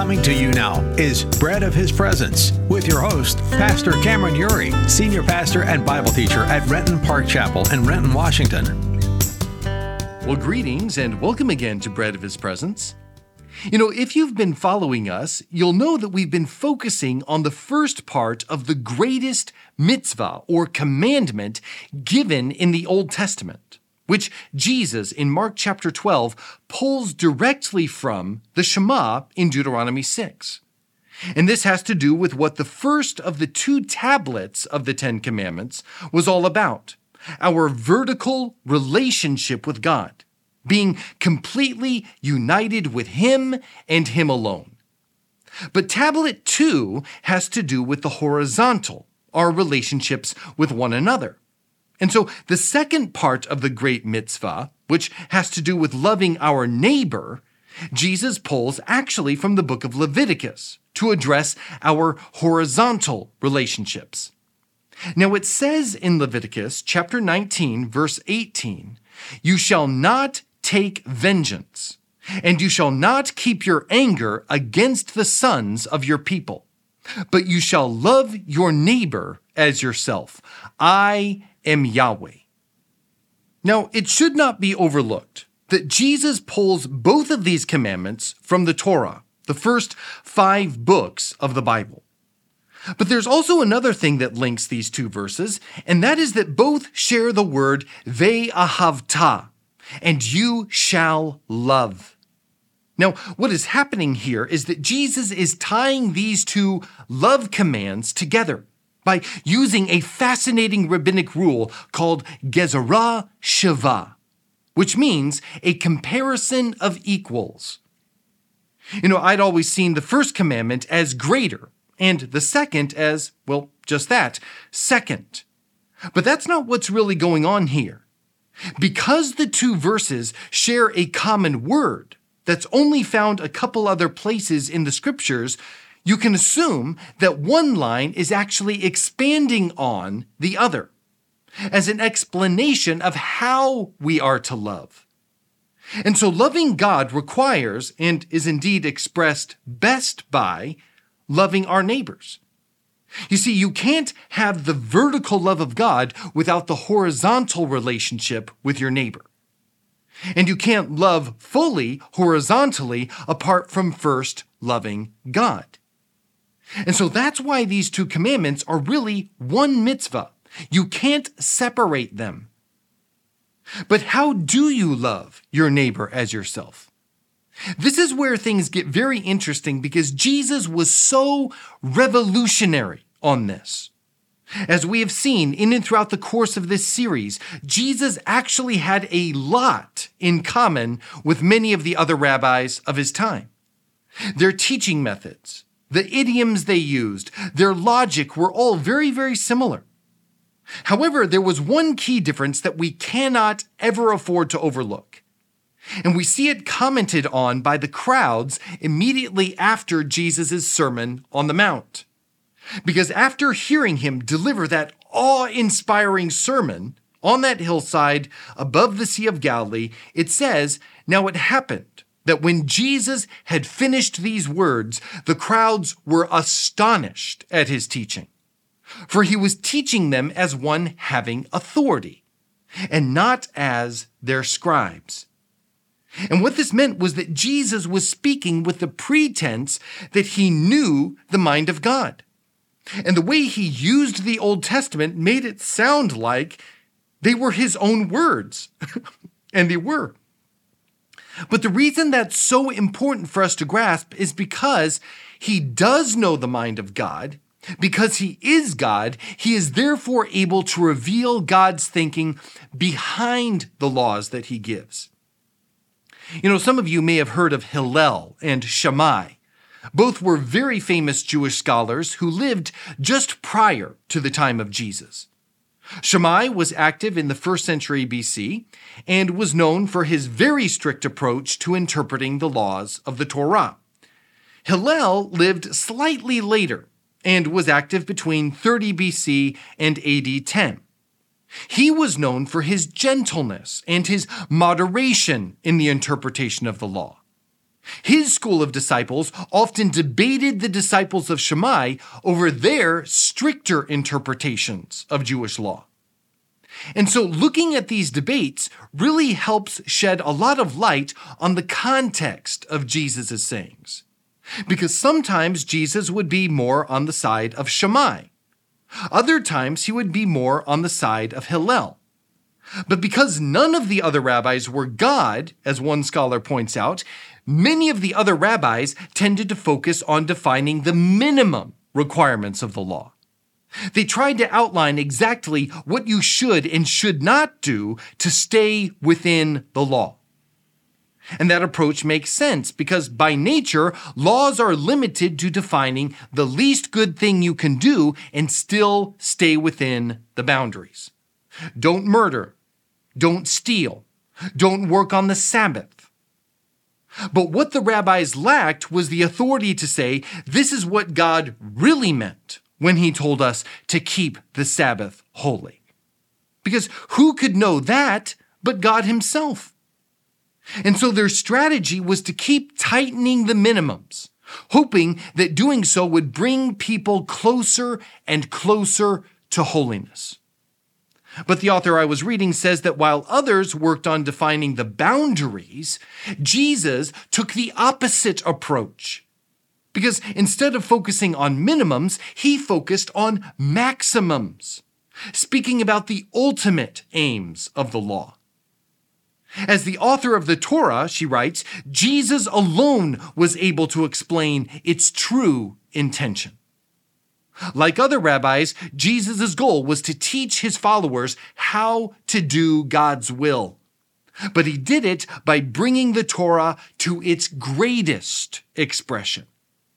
Coming to you now is Bread of His Presence with your host, Pastor Cameron Uri, Senior Pastor and Bible Teacher at Renton Park Chapel in Renton, Washington. Well, greetings and welcome again to Bread of His Presence. You know, if you've been following us, you'll know that we've been focusing on the first part of the greatest mitzvah or commandment given in the Old Testament, which Jesus in Mark chapter 12 pulls directly from the Shema in Deuteronomy 6. And this has to do with what the first of the two tablets of the Ten Commandments was all about, our vertical relationship with God, being completely united with Him and Him alone. But tablet 2 has to do with the horizontal, our relationships with one another. And so the second part of the great mitzvah, which has to do with loving our neighbor, Jesus pulls actually from the book of Leviticus to address our horizontal relationships. Now it says in Leviticus chapter 19, verse 18, "You shall not take vengeance, and you shall not keep your anger against the sons of your people, but you shall love your neighbor as yourself. I am Yahweh." Now, it should not be overlooked that Jesus pulls both of these commandments from the Torah, the first 5 books of the Bible. But there's also another thing that links these two verses, and that is that both share the word ve'ahavta, and you shall love. Now, what is happening here is that Jesus is tying these two love commands together by using a fascinating rabbinic rule called Gezerah Sheva, which means a comparison of equals. You know, I'd always seen the first commandment as greater and the second as, well, just that, second. But that's not what's really going on here. Because the two verses share a common word that's only found a couple other places in the scriptures, you can assume that one line is actually expanding on the other as an explanation of how we are to love. And so loving God requires, and is indeed expressed best by, loving our neighbors. You see, you can't have the vertical love of God without the horizontal relationship with your neighbor. And you can't love fully horizontally apart from first loving God. And so that's why these two commandments are really one mitzvah. You can't separate them. But how do you love your neighbor as yourself? This is where things get very interesting because Jesus was so revolutionary on this. As we have seen in and throughout the course of this series, Jesus actually had a lot in common with many of the other rabbis of his time. Their teaching methods, the idioms they used, their logic were all very, very similar. However, there was one key difference that we cannot ever afford to overlook. And we see it commented on by the crowds immediately after Jesus' Sermon on the Mount. Because after hearing him deliver that awe-inspiring sermon on that hillside above the Sea of Galilee, it says, "Now it happened that when Jesus had finished these words, the crowds were astonished at his teaching. For he was teaching them as one having authority, and not as their scribes." And what this meant was that Jesus was speaking with the pretense that he knew the mind of God. And the way he used the Old Testament made it sound like they were his own words. And they were. But the reason that's so important for us to grasp is because he does know the mind of God. Because he is God, he is therefore able to reveal God's thinking behind the laws that he gives. You know, some of you may have heard of Hillel and Shammai. Both were very famous Jewish scholars who lived just prior to the time of Jesus. Shammai was active in the 1st century BC and was known for his very strict approach to interpreting the laws of the Torah. Hillel lived slightly later and was active between 30 BC and AD 10. He was known for his gentleness and his moderation in the interpretation of the law. His school of disciples often debated the disciples of Shammai over their stricter interpretations of Jewish law. And so looking at these debates really helps shed a lot of light on the context of Jesus' sayings. Because sometimes Jesus would be more on the side of Shammai. Other times he would be more on the side of Hillel. But because none of the other rabbis were God, as one scholar points out, many of the other rabbis tended to focus on defining the minimum requirements of the law. They tried to outline exactly what you should and should not do to stay within the law. And that approach makes sense because by nature, laws are limited to defining the least good thing you can do and still stay within the boundaries. Don't murder. Don't steal. Don't work on the Sabbath. But what the rabbis lacked was the authority to say, this is what God really meant when he told us to keep the Sabbath holy. Because who could know that but God himself? And so their strategy was to keep tightening the minimums, hoping that doing so would bring people closer and closer to holiness. But the author I was reading says that while others worked on defining the boundaries, Jesus took the opposite approach. Because instead of focusing on minimums, he focused on maximums, speaking about the ultimate aims of the law. As the author of the Torah, she writes, Jesus alone was able to explain its true intention. Like other rabbis, Jesus' goal was to teach his followers how to do God's will. But he did it by bringing the Torah to its greatest expression.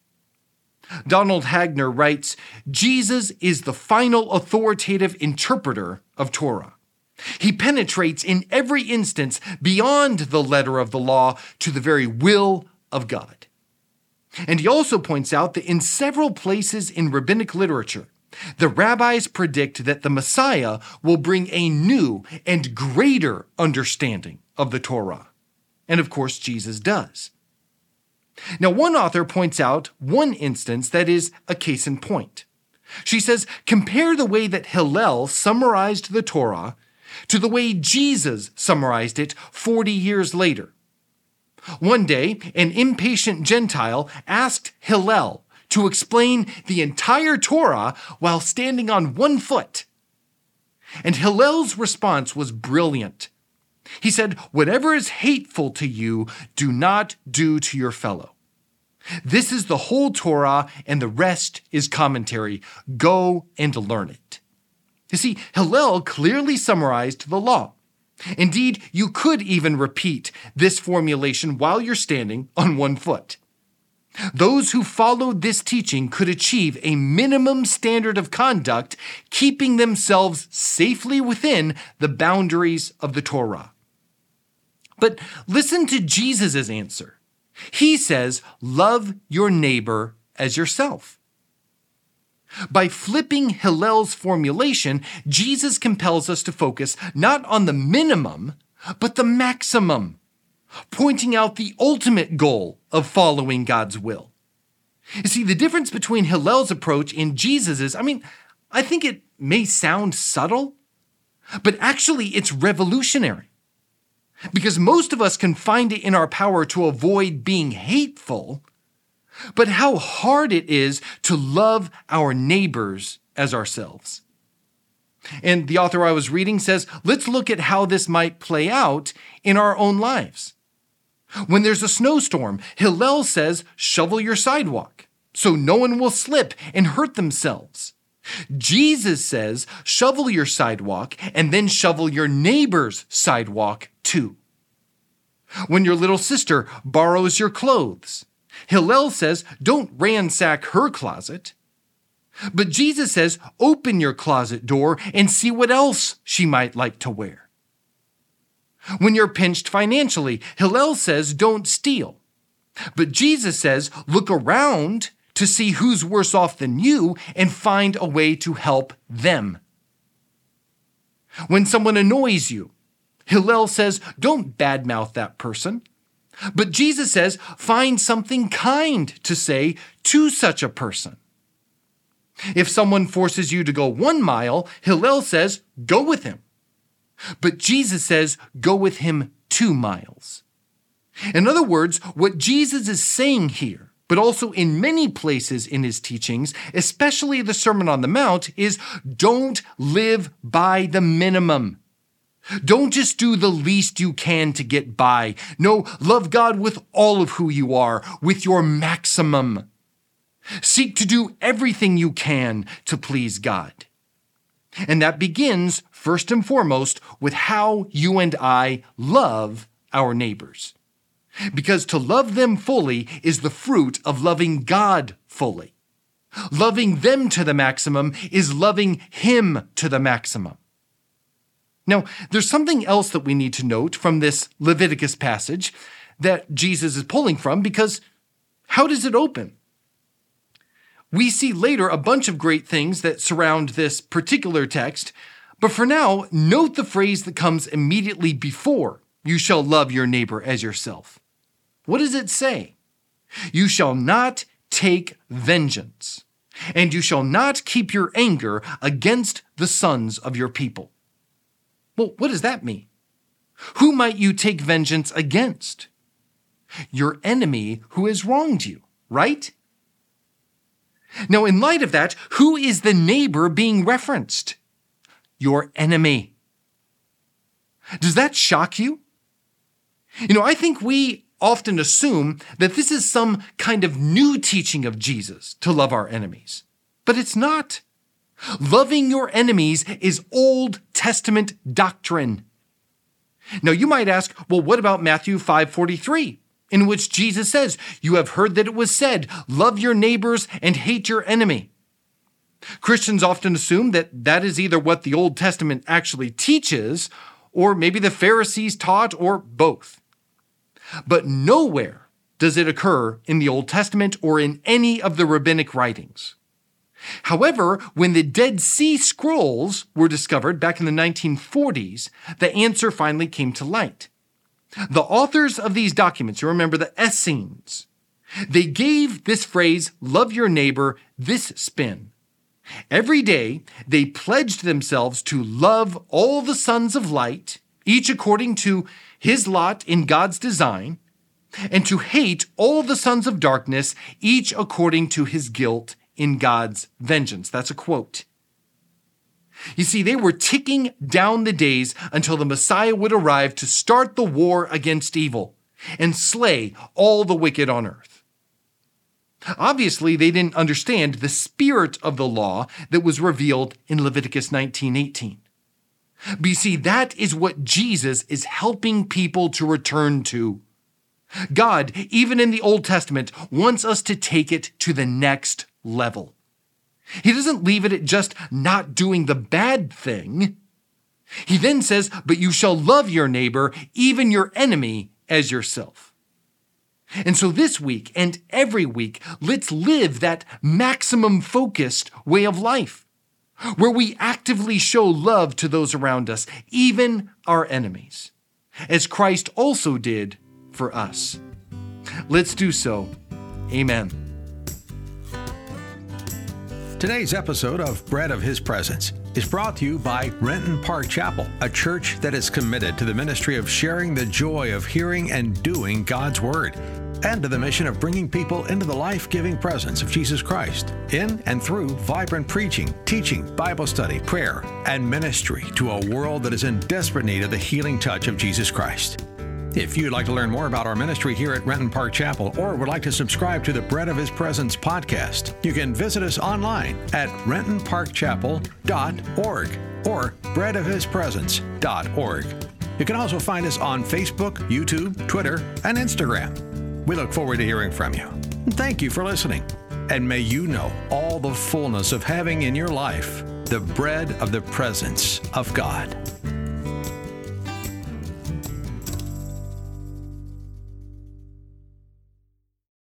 Donald Hagner writes, Jesus is the final authoritative interpreter of Torah. He penetrates in every instance beyond the letter of the law to the very will of God. And he also points out that in several places in rabbinic literature, the rabbis predict that the Messiah will bring a new and greater understanding of the Torah. And of course, Jesus does. Now, one author points out one instance that is a case in point. She says, compare the way that Hillel summarized the Torah to the way Jesus summarized it 40 years later. One day, an impatient Gentile asked Hillel to explain the entire Torah while standing on one foot. And Hillel's response was brilliant. He said, whatever is hateful to you, do not do to your fellow. This is the whole Torah, and the rest is commentary. Go and learn it. You see, Hillel clearly summarized the law. Indeed, you could even repeat this formulation while you're standing on one foot. Those who followed this teaching could achieve a minimum standard of conduct, keeping themselves safely within the boundaries of the Torah. But listen to Jesus' answer. He says, love your neighbor as yourself. By flipping Hillel's formulation, Jesus compels us to focus not on the minimum, but the maximum, pointing out the ultimate goal of following God's will. You see, the difference between Hillel's approach and Jesus's, I think it may sound subtle, but actually it's revolutionary. Because most of us can find it in our power to avoid being hateful, but how hard it is to love our neighbors as ourselves. And the author I was reading says, let's look at how this might play out in our own lives. When there's a snowstorm, Hillel says, shovel your sidewalk so no one will slip and hurt themselves. Jesus says, shovel your sidewalk and then shovel your neighbor's sidewalk too. When your little sister borrows your clothes, Hillel says, don't ransack her closet. But Jesus says, open your closet door and see what else she might like to wear. When you're pinched financially, Hillel says, don't steal. But Jesus says, look around to see who's worse off than you and find a way to help them. When someone annoys you, Hillel says, don't badmouth that person. But Jesus says, find something kind to say to such a person. If someone forces you to go 1 mile, Hillel says, go with him. But Jesus says, go with him 2 miles. In other words, what Jesus is saying here, but also in many places in his teachings, especially the Sermon on the Mount, is don't live by the minimum. Don't just do the least you can to get by. No, love God with all of who you are, with your maximum. Seek to do everything you can to please God. And that begins, first and foremost, with how you and I love our neighbors. Because to love them fully is the fruit of loving God fully. Loving them to the maximum is loving Him to the maximum. Now, there's something else that we need to note from this Leviticus passage that Jesus is pulling from, because how does it open? We see later a bunch of great things that surround this particular text, but for now, note the phrase that comes immediately before, you shall love your neighbor as yourself. What does it say? You shall not take vengeance, and you shall not keep your anger against the sons of your people. Well, what does that mean? Who might you take vengeance against? Your enemy who has wronged you, right? Now, in light of that, who is the neighbor being referenced? Your enemy. Does that shock you? I think we often assume that this is some kind of new teaching of Jesus to love our enemies, but it's not. Loving your enemies is Old Testament doctrine. Now, you might ask, well, what about Matthew 5:43, in which Jesus says, you have heard that it was said, love your neighbors and hate your enemy. Christians often assume that that is either what the Old Testament actually teaches, or maybe the Pharisees taught, or both. But nowhere does it occur in the Old Testament or in any of the rabbinic writings. However, when the Dead Sea Scrolls were discovered back in the 1940s, the answer finally came to light. The authors of these documents, you remember the Essenes, they gave this phrase, love your neighbor, this spin. Every day, they pledged themselves to love all the sons of light, each according to his lot in God's design, and to hate all the sons of darkness, each according to his guilt in God's vengeance. That's a quote. You see, they were ticking down the days until the Messiah would arrive to start the war against evil and slay all the wicked on earth. Obviously, they didn't understand the spirit of the law that was revealed in Leviticus 19:18. But you see, that is what Jesus is helping people to return to. God, even in the Old Testament, wants us to take it to the next level. He doesn't leave it at just not doing the bad thing. He then says, but you shall love your neighbor, even your enemy, as yourself. And so this week and every week, let's live that maximum focused way of life, where we actively show love to those around us, even our enemies, as Christ also did for us. Let's do so. Amen. Today's episode of Bread of His Presence is brought to you by Renton Park Chapel, a church that is committed to the ministry of sharing the joy of hearing and doing God's Word, and to the mission of bringing people into the life-giving presence of Jesus Christ in and through vibrant preaching, teaching, Bible study, prayer, and ministry to a world that is in desperate need of the healing touch of Jesus Christ. If you'd like to learn more about our ministry here at Renton Park Chapel, or would like to subscribe to the Bread of His Presence podcast, you can visit us online at rentonparkchapel.org or breadofhispresence.org. You can also find us on Facebook, YouTube, Twitter, and Instagram. We look forward to hearing from you. Thank you for listening. And may you know all the fullness of having in your life the bread of the presence of God.